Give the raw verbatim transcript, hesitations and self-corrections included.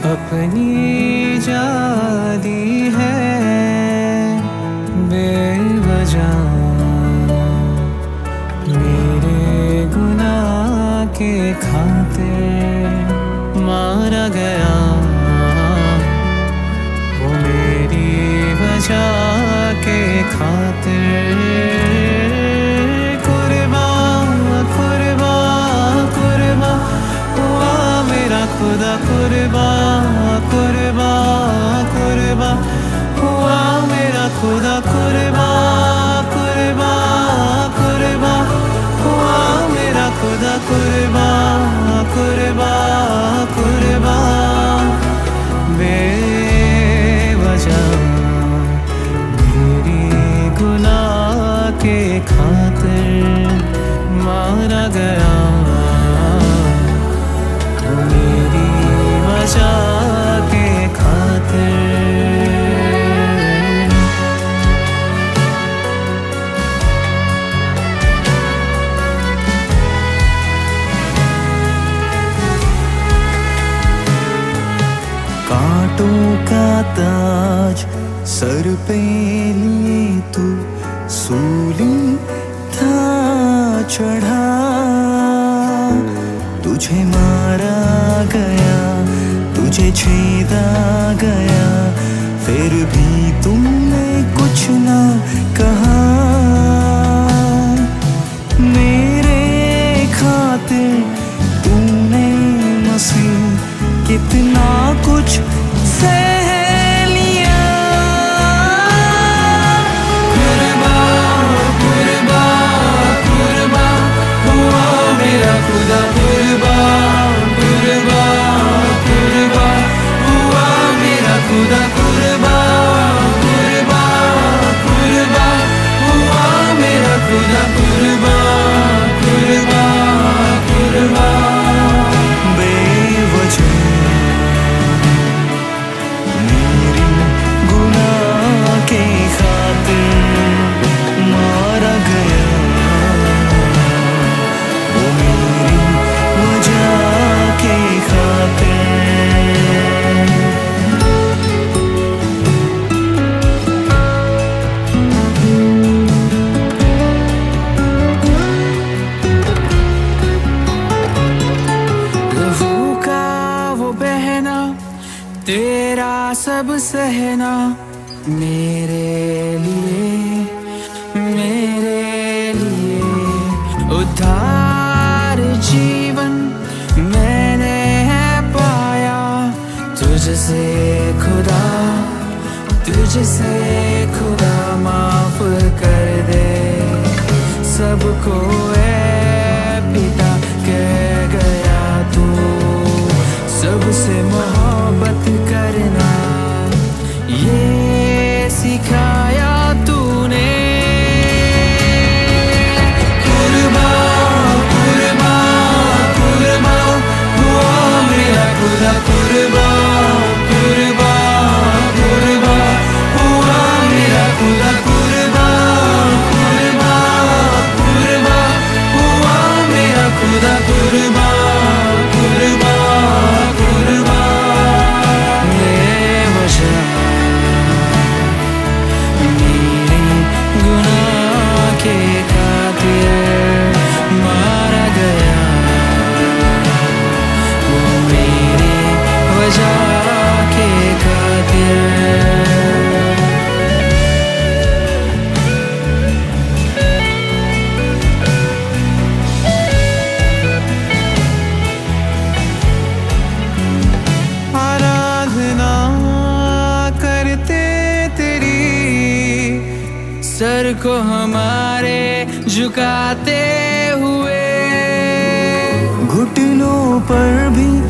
अपनी जादी है बेवजह, मेरे गुनाह के खातिर मारा गया वो मेरी वजह के खातिर। कुर्बान कुर्बान कुर्बान हुआ मेरा खुदा, कुर्बान कुर्बान कुर्बान हुआ मेरा खुदा, कुर्बान कुर्बान कुर्बान हुआ मेरा खुदा, कुर्बान कुर्बान कुर्बान बेवजह मेरी गुनाह के खातिर मारा गया वो मेरी वजह के खातिर। कांटों का ताज सर पे लिए तू सूली था चढ़ा, तुझे मारा गया तुझे छेदा गया, फिर भी तुमने कुछ ना कहा। मेरे खातिर तूने मसीह कितना कुछ सह लिया। कुर्बान कुर्बान कुर्बान हुआ मेरा खुदा, कुर्बान कुर्बान कुर्बान हुआ मेरा खुदा, कुर्बान कुर्बान कुर्बान हुआ मेरा खुदा, कुर्बान कुर्बान कुर्बान बेवजह मेरी गुनाह के खातिर मारा गया वो मेरी वजह के खातिर। लहू का वो बहना तेरा सब सहना मेरे लिए मेरे लिए उद्धार जीवन मैंने है पाया तुझसे खुदा, तुझसे खुदा माफ कर दे सबको ए पिता कह गया तू, सबसे मोहब्बत करना ये सिखाया तूने। कुर्बान कुर्बान कुर्बान हुआ मेरा खुदा, कुर्बान कुर्बान कुर्बान हुआ मेरा खुदा, कुर्बान कुर्बान कुर्बान हुआ मेरा खुदा, कुर्बान कुर्बान कुर्बान बेवजह मेरे गुनाह के खातिर मारा गया वो मेरी वजह के खातिर। आराधना करते तेरी सर को हमारे झुकाते हुए, घुटनों पर भी